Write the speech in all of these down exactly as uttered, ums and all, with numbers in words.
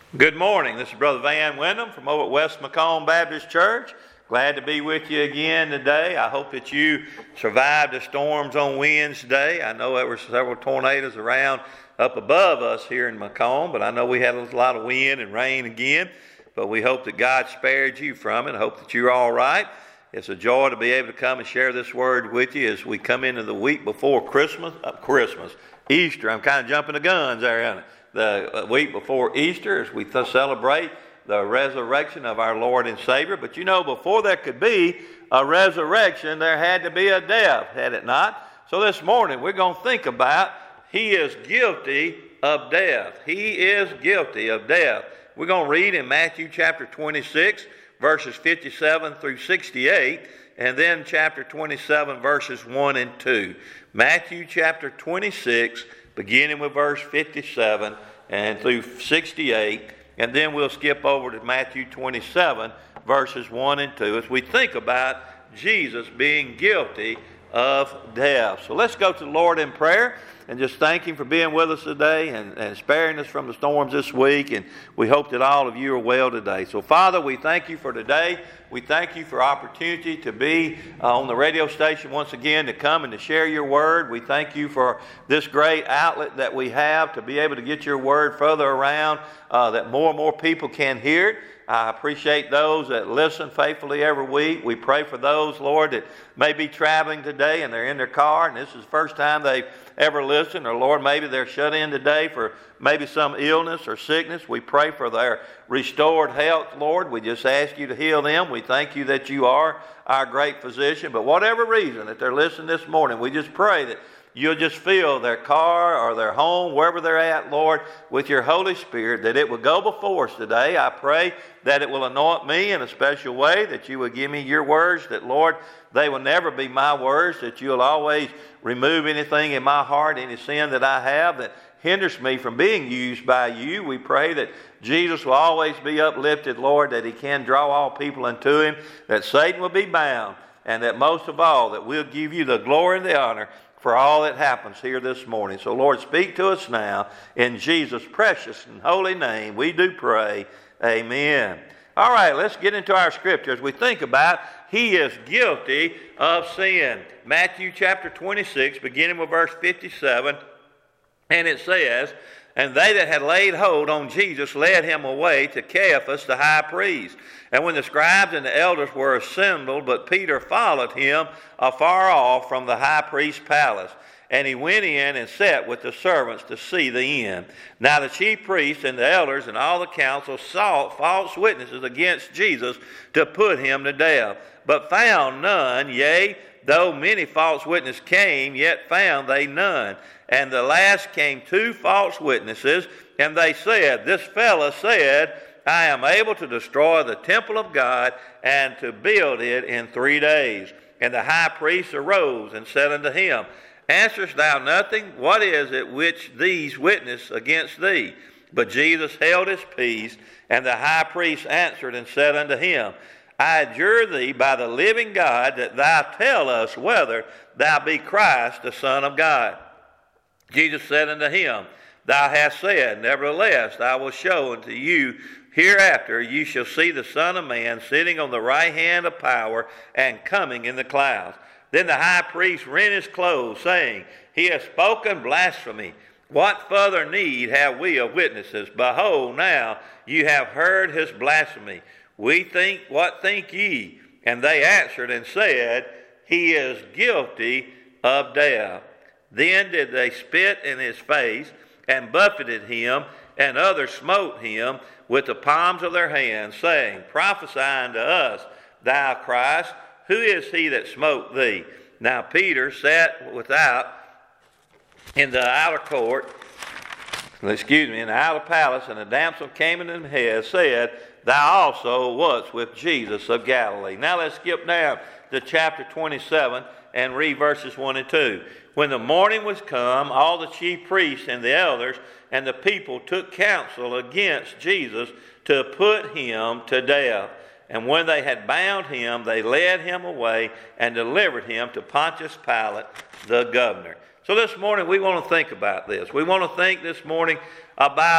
Good morning. This is Brother Van Wyndham from over at West Macomb Baptist Church. Glad to be with you again today. I hope that you survived the storms on Wednesday. I know there were several tornadoes around up above us here in Macomb, but I know we had a lot of wind and rain again. But we hope that God spared you from it. I hope that you're all right. It's a joy to be able to come and share this word with you as we come into the week before Christmas. Uh, Christmas, Easter. I'm kind of jumping the guns there, aren't I? The week before Easter as we th- celebrate the resurrection of our Lord and Savior. But you know, before there could be a resurrection, there had to be a death, had it not? So this morning we're going to think about He is guilty of death. He is guilty of death. We're going to read in Matthew chapter twenty-six, verses fifty-seven through sixty-eight, and then chapter twenty-seven, verses one and two. Matthew chapter twenty-six, beginning with verse fifty-seven and through sixty-eight, and then we'll skip over to Matthew twenty-seven, verses one and two, as we think about Jesus being guilty of death. So let's go to the Lord in prayer and just thank Him for being with us today and, and sparing us from the storms this week, and we hope that all of you are well today. So Father, we thank You for today. We thank You for opportunity to be uh, on the radio station once again, to come and to share Your word. We thank You for this great outlet that we have to be able to get Your word further around, uh, that more and more people can hear it. I appreciate those that listen faithfully every week. We pray for those, Lord, that may be traveling today and they're in their car and this is the first time they've ever listened, or Lord, maybe they're shut in today for maybe some illness or sickness. We pray for their restored health, Lord. We just ask You to heal them. We thank You that You are our great physician. But whatever reason that they're listening this morning, we just pray that You'll just fill their car or their home, wherever they're at, Lord, with Your Holy Spirit, that it will go before us today. I pray that it will anoint me in a special way, that You will give me Your words, that, Lord, they will never be my words, that You'll always remove anything in my heart, any sin that I have that hinders me from being used by You. We pray that Jesus will always be uplifted, Lord, that He can draw all people unto Him, that Satan will be bound, and that most of all, that we'll give You the glory and the honor for all that happens here this morning. So, Lord, speak to us now. In Jesus' precious and holy name, we do pray. Amen. All right, let's get into our scripture as we think about He is guilty of sin. Matthew chapter twenty-six, beginning with verse fifty-seven, and it says, "And they that had laid hold on Jesus led Him away to Caiaphas the high priest. And when the scribes and the elders were assembled, but Peter followed Him afar off from the high priest's palace. And he went in and sat with the servants to see the end. Now the chief priests and the elders and all the council sought false witnesses against Jesus to put Him to death, but found none. Yea, though many false witnesses came, yet found they none. And the last came two false witnesses, and they said, This fellow said, I am able to destroy the temple of God and to build it in three days. And the high priest arose and said unto him, Answerest thou nothing? What is it which these witness against thee? But Jesus held his peace, and the high priest answered and said unto him, I adjure thee by the living God that thou tell us whether thou be Christ, the Son of God. Jesus said unto him, Thou hast said, Nevertheless, I will show unto you hereafter you shall see the Son of Man sitting on the right hand of power and coming in the clouds. Then the high priest rent his clothes, saying, He has spoken blasphemy. What further need have we of witnesses? Behold, now you have heard his blasphemy. We think, what think ye? And they answered and said, He is guilty of death. Then did they spit in his face and buffeted him, and others smote him with the palms of their hands, saying, Prophesy unto us, thou Christ, who is he that smote thee? Now Peter sat without in the outer court, excuse me, in the outer palace, and a damsel came unto him and said, Thou also wast with Jesus of Galilee. Now let's skip down to chapter twenty-seven and read verses one and two. When the morning was come, all the chief priests and the elders and the people took counsel against Jesus to put Him to death. And when they had bound Him, they led Him away and delivered Him to Pontius Pilate, the governor. So this morning we want to think about this. We want to think this morning about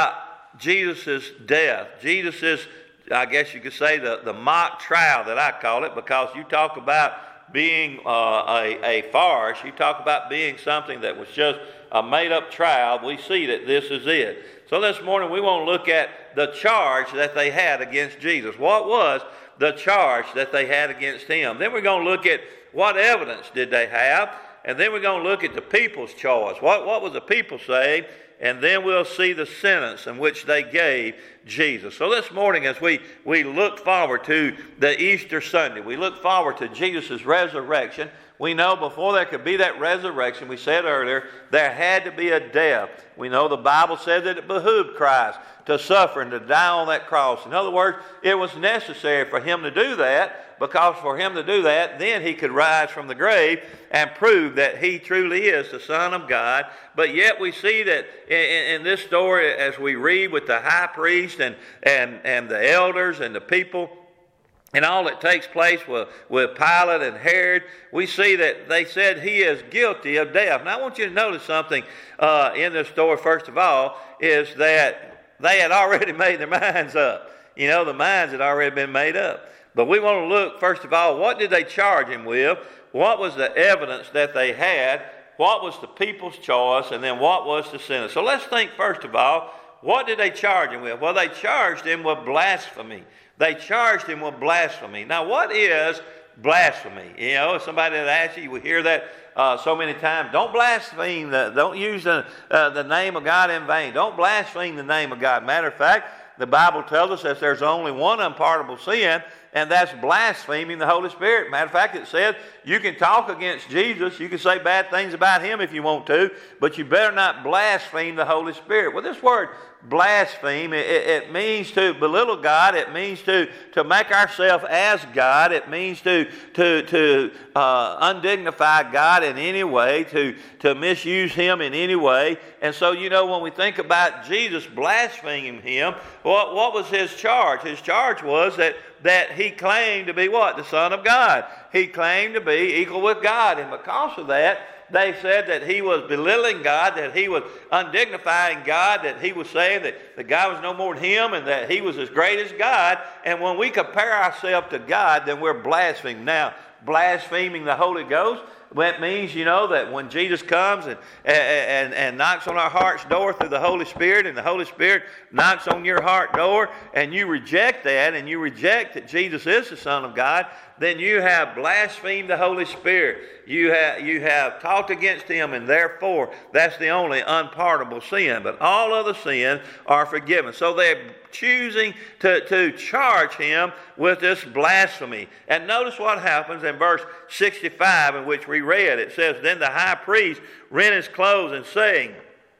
Jesus' death, Jesus' I guess you could say the, the mock trial that I call it, because you talk about being uh, a, a farce, you talk about being something that was just a made-up trial. We see that this is it. So this morning we want to look at the charge that they had against Jesus. What was the charge that they had against him? Then we're going to look at what evidence did they have, and then we're going to look at the people's choice. What, what was the people saying? And then we'll see the sentence in which they gave Jesus. So this morning, as we, we look forward to the Easter Sunday, we look forward to Jesus' resurrection. We know before there could be that resurrection, we said earlier, there had to be a death. We know the Bible said that it behooved Christ to suffer and to die on that cross. In other words, it was necessary for him to do that, because for him to do that, then he could rise from the grave and prove that he truly is the Son of God. But yet we see that in, in this story, as we read with the high priest and, and, and the elders and the people, and all that takes place with, with Pilate and Herod, we see that they said he is guilty of death. Now I want you to notice something uh, in this story, first of all, is that they had already made their minds up. You know, the minds had already been made up. But we want to look, first of all, what did they charge him with? What was the evidence that they had? What was the people's choice? And then what was the sentence? So let's think, first of all, what did they charge him with? Well, they charged him with blasphemy. They charged him with blasphemy. Now, what is blasphemy? You know, somebody that asks you, we hear that uh, so many times. Don't blaspheme, the, don't use the, uh, the name of God in vain. Don't blaspheme the name of God. Matter of fact, the Bible tells us that there's only one unpardonable sin, and that's blaspheming the Holy Spirit. Matter of fact, it says you can talk against Jesus, you can say bad things about him if you want to, but you better not blaspheme the Holy Spirit. Well, this word blaspheme, it, it means to belittle God. It means to, to make ourselves as God. It means to, to, to uh, undignify God in any way, to, to misuse him in any way. And so, you know, when we think about Jesus blaspheming him, what, what was his charge? His charge was that, that he claimed to be what? The Son of God. He claimed to be equal with God. And because of that, they said that he was belittling God, that he was undignifying God, that he was saying that, that God was no more than him and that he was as great as God. And when we compare ourselves to God, then we're blaspheming. Now, blaspheming the Holy Ghost, that means, you know, that when Jesus comes and, and, and knocks on our heart's door through the Holy Spirit, and the Holy Spirit knocks on your heart door, and you reject that, and you reject that Jesus is the Son of God, then you have blasphemed the Holy Spirit. You have, you have talked against him, and therefore that's the only unpardonable sin. But all other sins are forgiven. So they're choosing to, to charge him with this blasphemy. And notice what happens in verse sixty-five, in which we read. It says, "Then the high priest rent his clothes, and saying,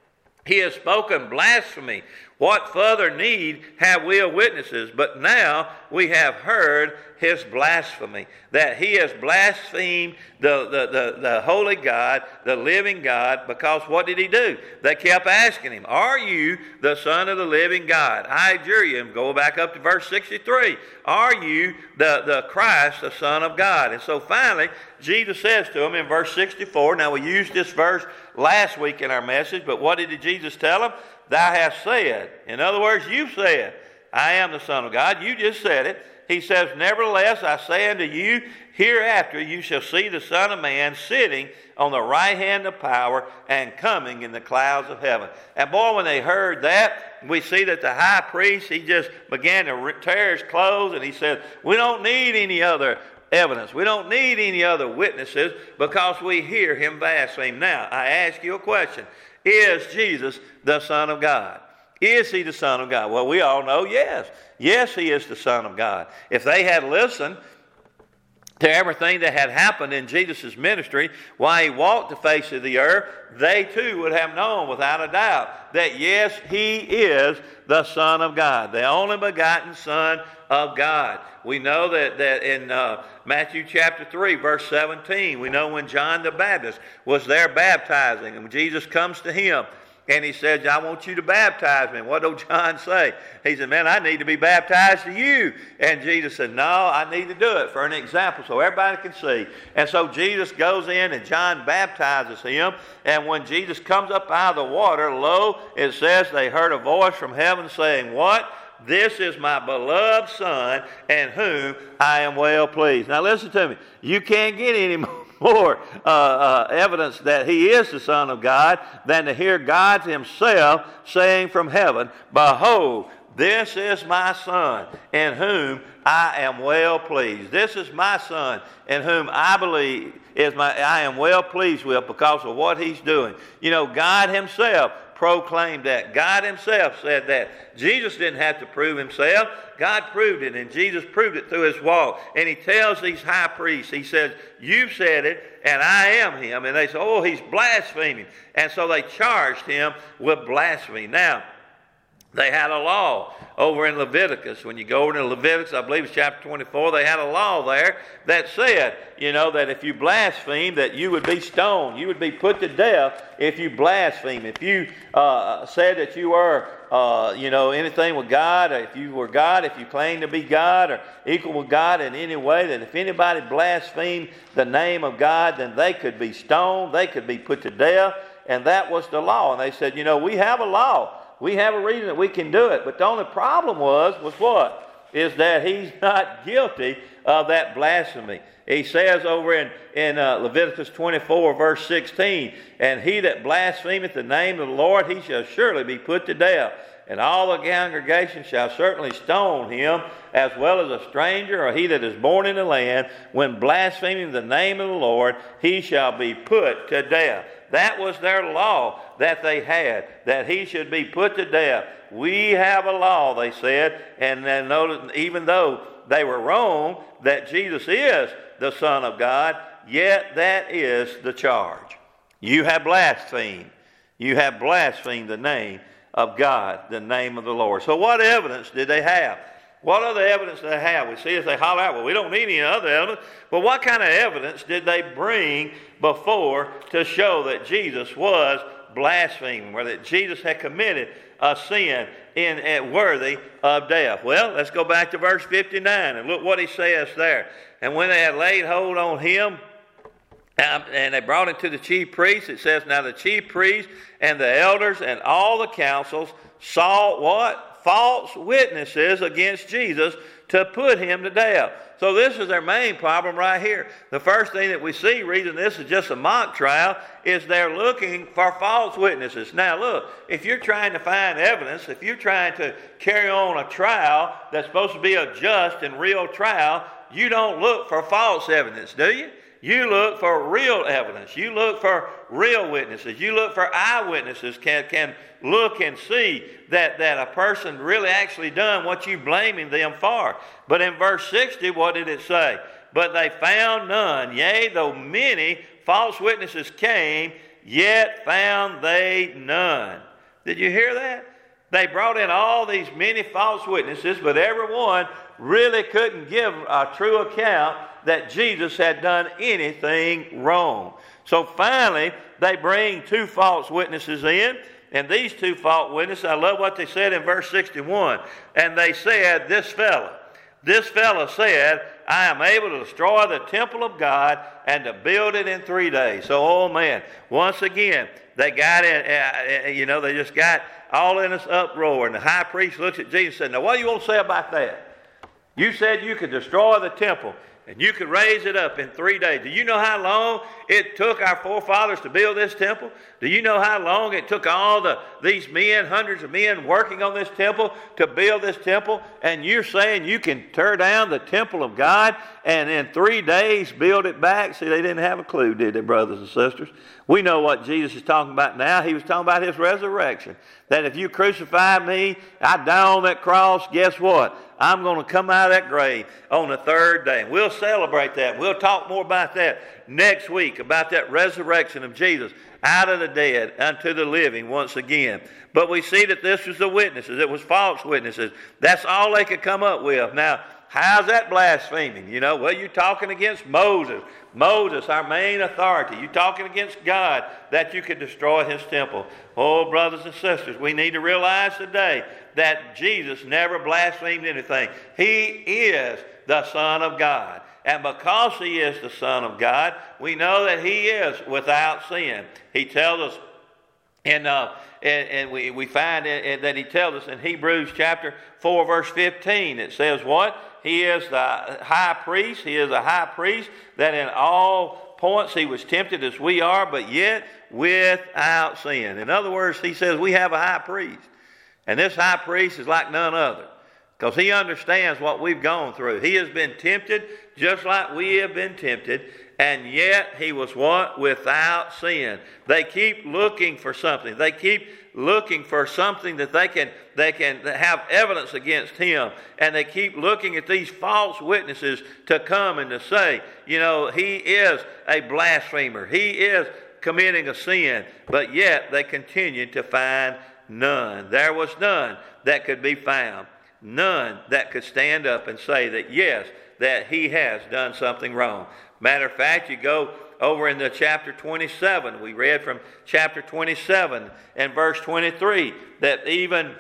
He has spoken blasphemy. What further need have we of witnesses? But now we have heard his blasphemy, that he has blasphemed the, the, the, the holy God, the living God, because what did he do? They kept asking him, are you the Son of the living God? I adjure you, and go back up to verse sixty-three, are you the, the Christ, the Son of God? And so finally, Jesus says to him in verse sixty-four, now we used this verse last week in our message, but what did Jesus tell him? Thou hast said. In other words, you said, I am the Son of God. You just said it. He says, nevertheless, I say unto you, hereafter you shall see the Son of Man sitting on the right hand of power and coming in the clouds of heaven. And boy, when they heard that, we see that the high priest, he just began to tear his clothes, and he said, we don't need any other evidence. We don't need any other witnesses, because we hear him blaspheme. Now, I ask you a question. Is Jesus the Son of God? Is he the Son of God? Well, we all know yes. Yes, he is the Son of God. If they had listened to everything that had happened in Jesus' ministry while he walked the face of the earth, they too would have known without a doubt that yes, he is the Son of God, the only begotten Son of God. We know that, that in uh, Matthew chapter three, verse seventeen, we know when John the Baptist was there baptizing, and when Jesus comes to him, and he said, I want you to baptize me. What did John say? He said, man, I need to be baptized to you. And Jesus said, no, I need to do it for an example so everybody can see. And so Jesus goes in and John baptizes him. And when Jesus comes up out of the water, lo, it says they heard a voice from heaven saying, what? This is my beloved Son, in whom I am well pleased. Now listen to me. You can't get any more uh, uh, evidence that he is the Son of God than to hear God himself saying from heaven, behold, this is my Son, in whom I am well pleased. This is my Son, in whom I believe is my I am well pleased with because of what he's doing. You know, God himself proclaimed that. God himself said that. Jesus didn't have to prove himself. God proved it, and Jesus proved it through his walk. And he tells these high priests, he says, you've said it, and I am him. And they say, oh, he's blaspheming. And so they charged him with blasphemy. Now, they had a law over in Leviticus. When you go over to Leviticus, I believe it's chapter twenty-four, they had a law there that said, you know, that if you blaspheme, that you would be stoned. You would be put to death if you blaspheme. If you uh, said that you were, uh, you know, anything with God, or if you were God, if you claimed to be God or equal with God in any way, that if anybody blasphemed the name of God, then they could be stoned, they could be put to death, and that was the law. And they said, you know, we have a law. We have a reason that we can do it. But the only problem was, was what? Is that he's not guilty of that blasphemy. He says over in, in uh, Leviticus twenty-four, verse sixteen, and he that blasphemeth the name of the Lord, he shall surely be put to death. And all the congregation shall certainly stone him, as well as a stranger or he that is born in the land. When blaspheming the name of the Lord, he shall be put to death. That was their law that they had, that he should be put to death. We have a law, they said, and then notice, even though they were wrong that Jesus is the Son of God, yet that is the charge. You have blasphemed. You have blasphemed the name of God, the name of the Lord. So what evidence did they have? What other evidence did they have? We see as they holler out, well, we don't need any other evidence. Well, what kind of evidence did they bring before to show that Jesus was blaspheming, or that Jesus had committed a sin in, in worthy of death? Well, let's go back to verse fifty-nine and look what he says there. And when they had laid hold on him, Um, and they brought him to the chief priests, it says, now the chief priests and the elders and all the councils saw what? False witnesses against Jesus to put him to death. So this is their main problem right here. The first thing that we see, reading this is just a mock trial, is they're looking for false witnesses. Now look, if you're trying to find evidence, if you're trying to carry on a trial that's supposed to be a just and real trial, you don't look for false evidence, do you? You look for real evidence. You look for real witnesses. You look for eyewitnesses can can look and see that, that a person really actually done what you blaming them for. But in verse sixty, what did it say? But they found none. Yea, though many false witnesses came, yet found they none. Did you hear that? They brought in all these many false witnesses, but everyone really couldn't give a true account that Jesus had done anything wrong. So finally, they bring two false witnesses in, and these two false witnesses, I love what they said in verse sixty-one, and they said, this fella, this fella said, I am able to destroy the temple of God and to build it in three days. So, oh man, once again, they got in, uh, you know, they just got all in this uproar, and the high priest looks at Jesus and said, now what do you want to say about that? You said you could destroy the temple and you could raise it up in three days. Do you know how long it took our forefathers to build this temple? Do you know how long it took all the these men, hundreds of men working on this temple to build this temple? And you're saying you can tear down the temple of God and in three days build it back? See, they didn't have a clue, did they, brothers and sisters? We know what Jesus is talking about now. He was talking about his resurrection. That if you crucify me, I die on that cross, guess what? I'm going to come out of that grave on the third day. And we'll celebrate that. We'll talk more about that next week, about that resurrection of Jesus out of the dead unto the living once again. But we see that this was the witnesses. It was false witnesses. That's all they could come up with. Now, how's that blaspheming? You know, well, you're talking against Moses. Moses, our main authority. You talking against God that you could destroy his temple. Oh, brothers and sisters, we need to realize today that Jesus never blasphemed anything. He is the Son of God. And because he is the Son of God, we know that he is without sin. He tells us, in, uh, and, and we, we find in, in, that he tells us in Hebrews chapter four, verse fifteen, it says what? He is the high priest. He is a high priest that in all points he was tempted as we are, but yet without sin. In other words, he says we have a high priest. And this high priest is like none other, because he understands what we've gone through. He has been tempted just like we have been tempted, and yet he was what? Without sin. They keep looking for something. They keep looking for something that they can they can have evidence against him, and they keep looking at these false witnesses to come and to say, you know, he is a blasphemer. He is committing a sin, but yet they continue to find none. There was none that could be found. None that could stand up and say that, yes, that he has done something wrong. Matter of fact, you go over in the chapter twenty-seven. We read from chapter twenty-seven and verse twenty-three that even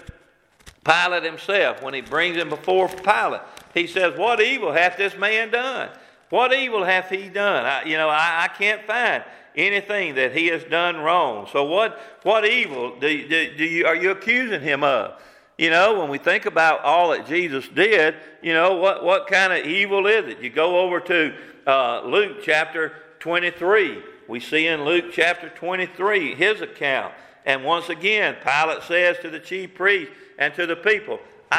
Pilate himself, when he brings him before Pilate, he says, what evil hath this man done? What evil hath he done? I, you know, I, I can't find anything that he has done wrong. So what what evil do, do, do you are you accusing him of? You know, when we think about all that Jesus did, you know, what, what kind of evil is it? You go over to uh, Luke chapter twenty-three. We see in Luke chapter twenty-three his account. And once again, Pilate says to the chief priest and to the people,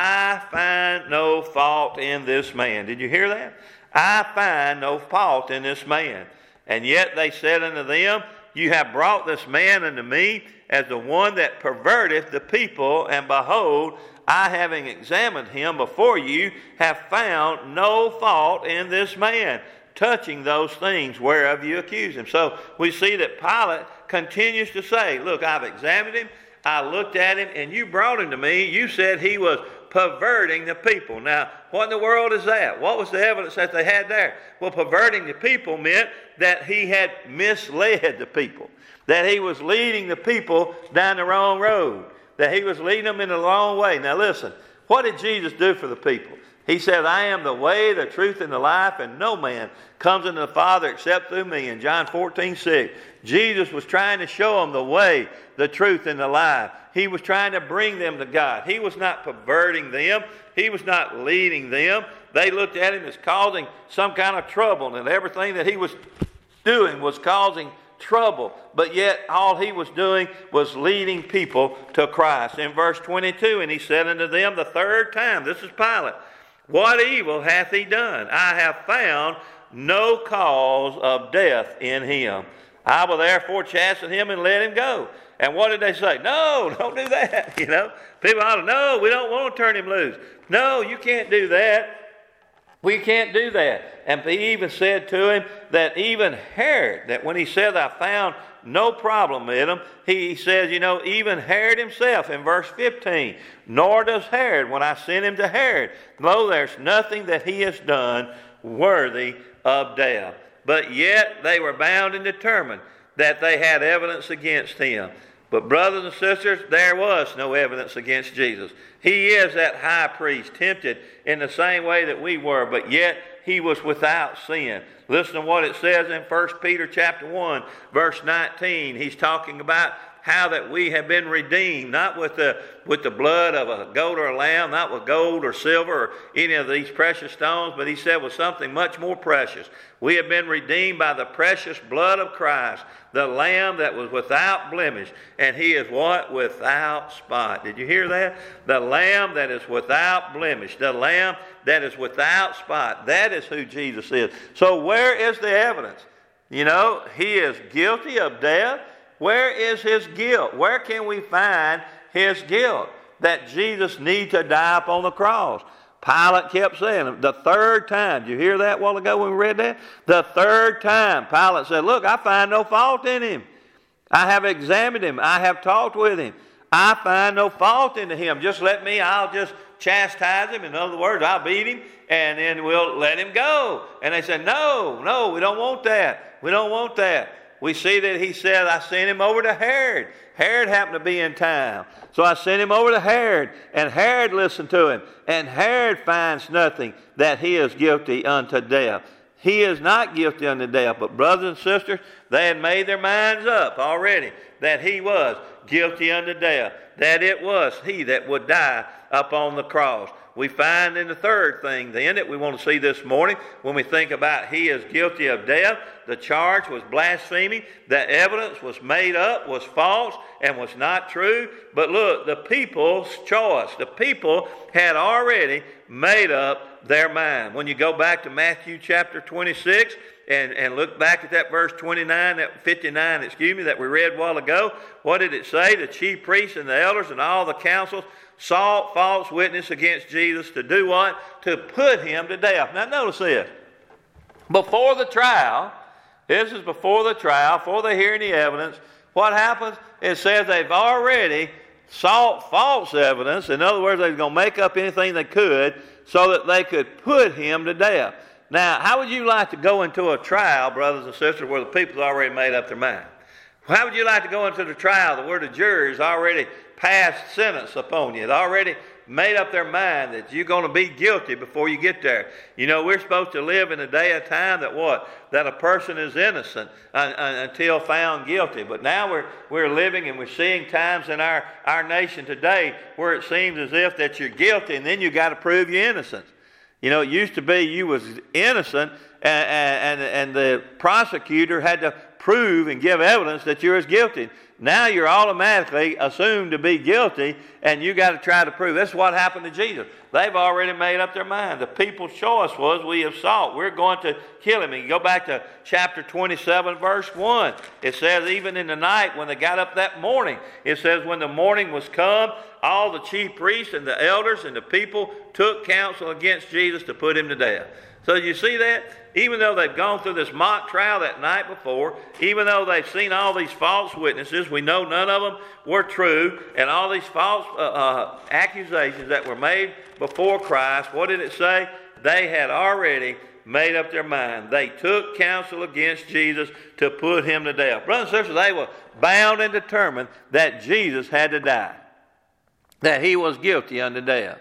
I find no fault in this man. Did you hear that? I find no fault in this man. And yet they said unto them, you have brought this man unto me as the one that perverteth the people, and behold, I, having examined him before you, have found no fault in this man, touching those things whereof you accuse him. So we see that Pilate continues to say, look, I've examined him, I looked at him, and you brought him to me. You said he was perverting the people. Now, what in the world is that? What was the evidence that they had there? Well, perverting the people meant that he had misled the people, that he was leading the people down the wrong road, that he was leading them in the wrong way. Now listen, what did Jesus do for the people? He said, I am the way, the truth, and the life, and no man comes unto the Father except through me. In John fourteen six, Jesus was trying to show them the way, the truth, and the life. He was trying to bring them to God. He was not perverting them. He was not leading them. They looked at him as causing some kind of trouble, and everything that he was doing was causing trouble. But yet all he was doing was leading people to Christ. In verse twenty-two, and he said unto them the third time, this is Pilate, what evil hath he done? I have found no cause of death in him. I will therefore chasten him and let him go. And what did they say? No, don't do that. You know, people ought to, no, we don't want to turn him loose. No, you can't do that. We can't do that. And he even said to him that even Herod, that when he said, I found no problem with him, he says, you know, even Herod himself in verse fifteen, nor does Herod, when I sent him to Herod, lo, there's nothing that he has done worthy of death. But yet they were bound and determined that they had evidence against him. But brothers and sisters, there was no evidence against Jesus. He is that high priest, tempted in the same way that we were, but yet he was without sin. Listen to what it says in First Peter chapter one, verse nineteen. He's talking about how that we have been redeemed, not with the with the blood of a goat or a lamb, not with gold or silver or any of these precious stones, but he said with something much more precious. We have been redeemed by the precious blood of Christ, the Lamb that was without blemish, and he is what? Without spot. Did you hear that? The Lamb that is without blemish, the Lamb that is without spot. That is who Jesus is. So where is the evidence? You know, he is guilty of death. Where is his guilt? Where can we find his guilt? That Jesus needs to die upon the cross. Pilate kept saying it. The third time, did you hear that a while ago when we read that? The third time, Pilate said, look, I find no fault in him. I have examined him. I have talked with him. I find no fault in him. Just let me, I'll just chastise him. In other words, I'll beat him, and then we'll let him go. And they said, no, no, we don't want that. We don't want that. We see that he said, I sent him over to Herod. Herod happened to be in town. So I sent him over to Herod, and Herod listened to him. And Herod finds nothing that he is guilty unto death. He is not guilty unto death. But brothers and sisters, they had made their minds up already that he was guilty unto death, that it was he that would die upon the cross. We find in the third thing then that we want to see this morning, when we think about he is guilty of death, the charge was blasphemy, the evidence was made up, was false, and was not true. But look, the people's choice, the people had already made up their mind. When you go back to Matthew chapter twenty-six, And, and look back at that verse twenty-nine, that fifty-nine, excuse me, that we read a while ago. What did it say? The chief priests and the elders and all the councils sought false witness against Jesus to do what? To put him to death. Now notice this. Before the trial, this is before the trial, before they hear any evidence, what happens? It says they've already sought false evidence. In other words, they're going to make up anything they could so that they could put him to death. Now, how would you like to go into a trial, brothers and sisters, where the people's already made up their mind? How would you like to go into the trial where the jury's already passed sentence upon you? They've already made up their mind that you're going to be guilty before you get there. You know, we're supposed to live in a day of time that what? That a person is innocent un- un- until found guilty. But now we're we're living and we're seeing times in our, our nation today where it seems as if that you're guilty and then you got to prove your innocence. You know, it used to be you was innocent and, and, and the prosecutor had to prove and give evidence that you're as guilty. Now you're automatically assumed to be guilty and you got to try to prove. That's what happened to Jesus. They've already made up their mind. The people's choice was, we have sought. We're going to kill him. And you go back to chapter twenty-seven, verse one. It says, even in the night when they got up that morning, it says, when the morning was come, all the chief priests and the elders and the people took counsel against Jesus to put him to death. So you see that? Even though they've gone through this mock trial that night before, even though they've seen all these false witnesses, we know none of them were true, and all these false uh, uh, accusations that were made before Christ, what did it say? They had already made up their mind. They took counsel against Jesus to put him to death. Brothers and sisters, they were bound and determined that Jesus had to die, that he was guilty unto death.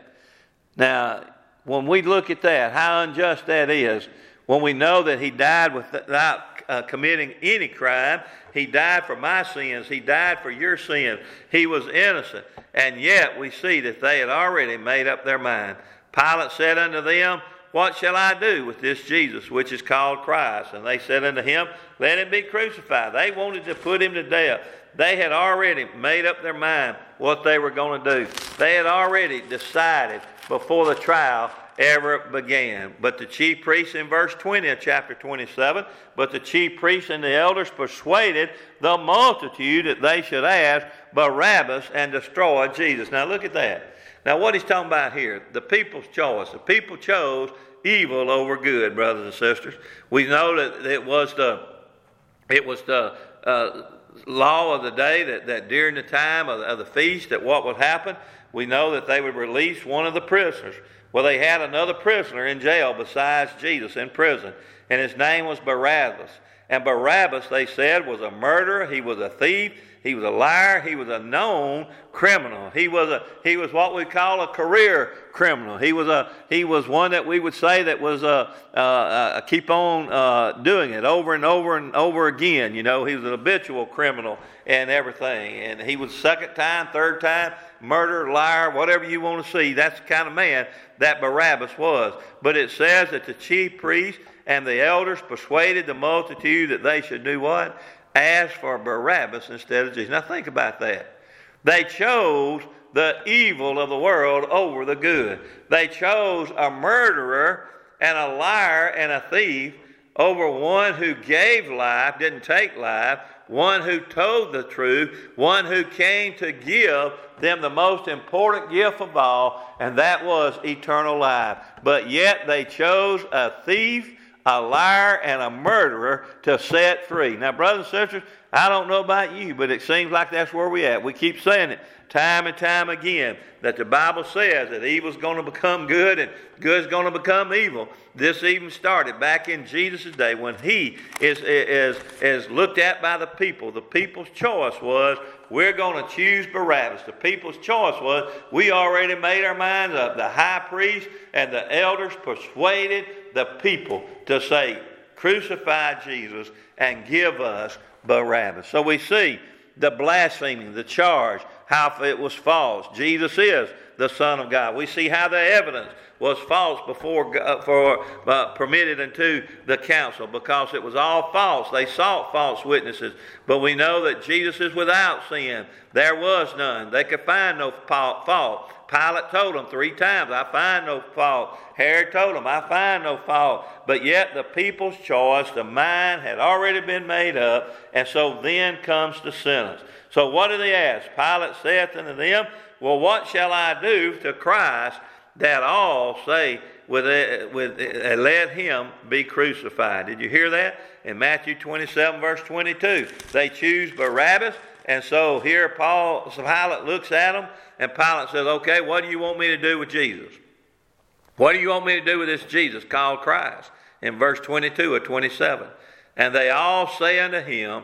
Now, when we look at that, how unjust that is, when we know that he died without uh, committing any crime, he died for my sins, he died for your sins, he was innocent, and yet we see that they had already made up their mind. Pilate said unto them, what shall I do with this Jesus, which is called Christ? And they said unto him, let him be crucified. They wanted to put him to death. They had already made up their mind what they were going to do. They had already decided before the trial ever began. But the chief priests, in verse twenty of chapter twenty-seven, but the chief priests and the elders persuaded the multitude that they should ask Barabbas and destroy Jesus. Now look at that. Now what he's talking about here, the people's choice. The people chose evil over good, brothers and sisters. We know that it was the, it was the uh, law of the day that, that during the time of the, of the feast, that what would happen, we know that they would release one of the prisoners. Well, they had another prisoner in jail besides Jesus in prison, and his name was Barabbas. And Barabbas, they said, was a murderer, he was a thief, he was a liar, he was a known criminal. He was a he was what we call a career criminal. He was a he was one that we would say that was a, a, a keep on uh, doing it over and over and over again. You know, he was an habitual criminal and everything. And he was second time, third time, murderer, liar, whatever you want to see. That's the kind of man that Barabbas was. But it says that the chief priests and the elders persuaded the multitude that they should do what? Ask for Barabbas instead of Jesus. Now think about that. They chose the evil of the world over the good. They chose a murderer and a liar and a thief over one who gave life, didn't take life, one who told the truth, one who came to give them the most important gift of all, and that was eternal life. But yet they chose a thief, a liar, and a murderer to set free. Now, brothers and sisters, I don't know about you, but it seems like that's where we're at. We keep saying it time and time again, that the Bible says that evil's going to become good and good's going to become evil. This even started back in Jesus' day when he is, is, is looked at by the people. The people's choice was, we're going to choose Barabbas. The people's choice was, we already made our minds up. The high priest and the elders persuaded the people to say, crucify Jesus and give us Barabbas. So we see the blaspheming, the charge, how it was false. Jesus is the Son of God. We see how the evidence was false before uh, for uh, permitted into the council, because it was all false. They sought false witnesses, but we know that Jesus is without sin. There was none. They could find no fault. Pilate told them three times, I find no fault. Herod told them, I find no fault. But yet the people's choice, the mind had already been made up, and so then comes the sentence. So what do they ask? Pilate saith unto them, well, what shall I do to Christ, that all say, with, with, uh, let him be crucified? Did you hear that? In Matthew twenty-seven, verse twenty-two, they choose Barabbas, and so here Paul, Pilate looks at them, and Pilate says, okay, what do you want me to do with Jesus? What do you want me to do with this Jesus called Christ? In verse twenty-two or twenty-seven. And they all say unto him,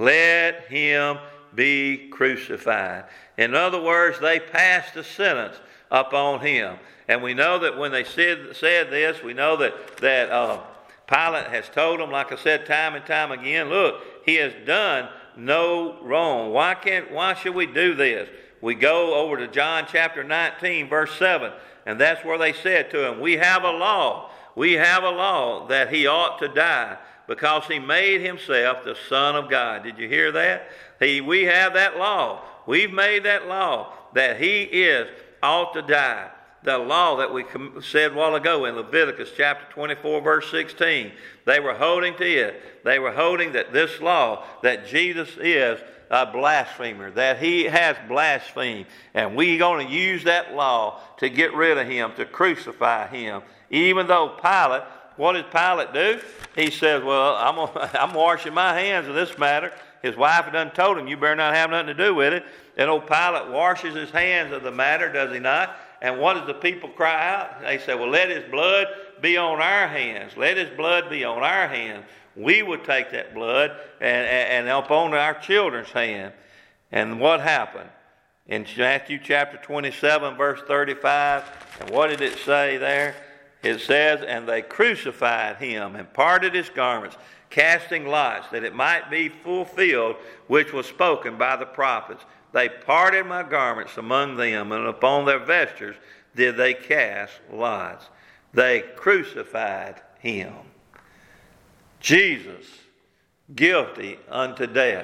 let him be crucified. In other words, they passed the sentence upon him. And we know that when they said, said this, we know that, that uh, Pilate has told them, like I said time and time again, look, he has done no wrong. Why can't? Why should we do this? We go over to John chapter nineteen, verse seven, and that's where they said to him, we have a law. We have a law that he ought to die because he made himself the Son of God. Did you hear that? He, we have that law. We've made that law that he is ought to die. The law that we said a while ago in Leviticus chapter twenty-four, verse sixteen. They were holding to it. They were holding that this law, that Jesus is a blasphemer, that he has blasphemed. And we're going to use that law to get rid of him, to crucify him. Even though Pilate, what did Pilate do? He says, well, I'm, gonna, I'm washing my hands of this matter. His wife had done told him, you better not have nothing to do with it. And old Pilate washes his hands of the matter, does he not? And what does the people cry out? They say, well, let his blood be on our hands. Let his blood be on our hands. We would take that blood and, and, and upon our children's hand. And what happened? In Matthew chapter twenty-seven, verse thirty-five, and what did it say there? It says, and they crucified him and parted his garments, casting lots, that it might be fulfilled which was spoken by the prophets. They parted my garments among them, and upon their vestures did they cast lots. They crucified him. Jesus, guilty unto death.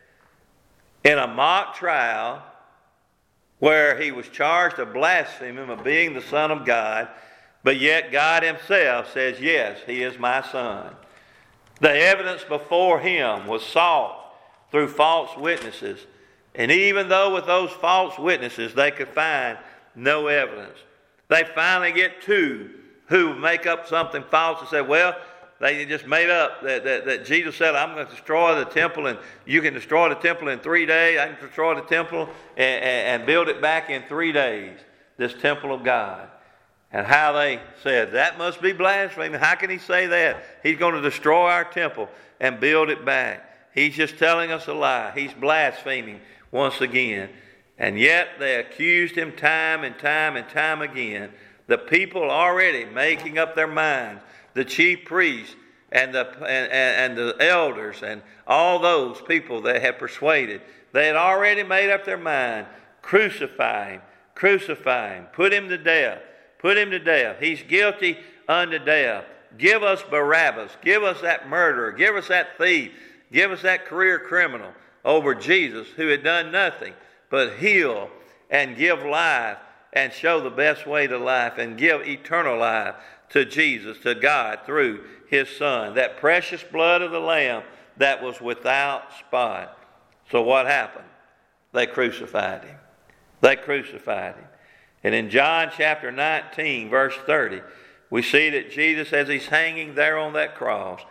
In a mock trial where he was charged of blaspheming of being the Son of God, but yet God himself says, yes, he is my Son. The evidence before him was sought through false witnesses. And even though with those false witnesses they could find no evidence, they finally get two who make up something false and say, well, they just made up that, that, that Jesus said, I'm going to destroy the temple, and you can destroy the temple in three days. I can destroy the temple and, and, and build it back in three days, this temple of God. And how they said, that must be blasphemy. How can he say that? He's going to destroy our temple and build it back. He's just telling us a lie. He's blaspheming once again. And yet they accused him time and time and time again. The people already making up their minds, the chief priests and the, and, and the elders and all those people that had persuaded, they had already made up their mind, crucify him, crucify him, put him to death. Put him to death. He's guilty unto death. Give us Barabbas. Give us that murderer. Give us that thief. Give us that career criminal over Jesus, who had done nothing but heal and give life and show the best way to life and give eternal life to Jesus, to God, through his Son. That precious blood of the Lamb that was without spot. So what happened? They crucified him. They crucified him. And in John chapter nineteen, verse thirty, we see that Jesus, as he's hanging there on that cross,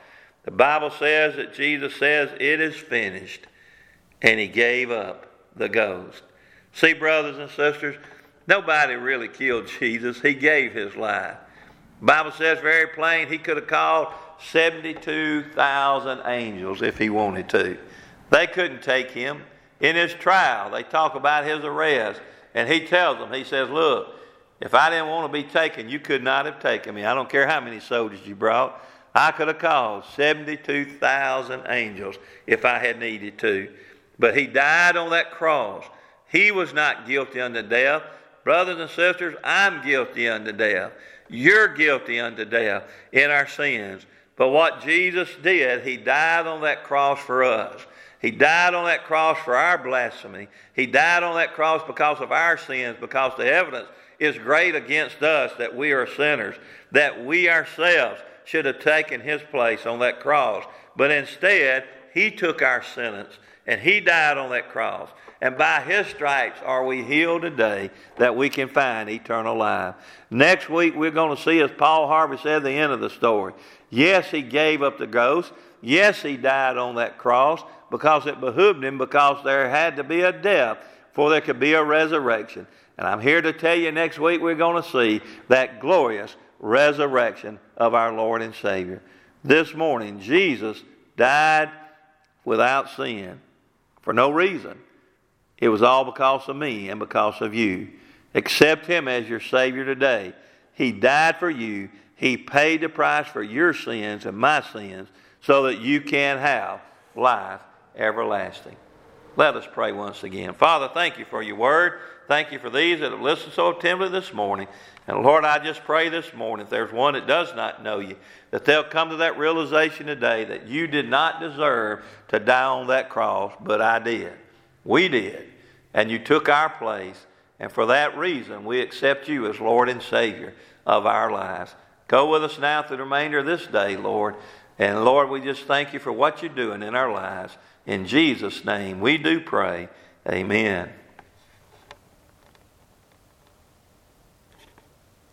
The Bible says that Jesus says, "It is finished," and he gave up the ghost. See, brothers and sisters, nobody really killed Jesus. He gave his life. The Bible says very plain, he could have called seventy-two thousand angels if he wanted to. They couldn't take him. In his trial, they talk about his arrest, and he tells them, he says, "Look, if I didn't want to be taken, you could not have taken me. I don't care how many soldiers you brought. I could have called seventy-two thousand angels if I had needed to." But he died on that cross. He was not guilty unto death. Brothers and sisters, I'm guilty unto death. You're guilty unto death in our sins. But what Jesus did, he died on that cross for us. He died on that cross for our blasphemy. He died on that cross because of our sins, because the evidence is great against us that we are sinners, that we ourselves should have taken his place on that cross. But instead, he took our sentence, and he died on that cross. And by his stripes are we healed today, that we can find eternal life. Next week, we're going to see, as Paul Harvey said at the end of the story, yes, he gave up the ghost. Yes, he died on that cross because it behooved him, because there had to be a death before there could be a resurrection. And I'm here to tell you, next week we're going to see that glorious resurrection of our Lord and Savior. This morning, Jesus died without sin for no reason. It was all because of me and because of you. Accept him as your Savior today. He died for you. He paid the price for your sins and my sins so that you can have life everlasting. Let us pray once again. Father, thank you for your word. Thank you for these that have listened so attentively this morning. And Lord, I just pray this morning, if there's one that does not know you, that they'll come to that realization today that you did not deserve to die on that cross, but I did. We did. And you took our place. And for that reason, we accept you as Lord and Savior of our lives. Go with us now through the remainder of this day, Lord. And Lord, we just thank you for what you're doing in our lives. In Jesus' name we do pray. Amen.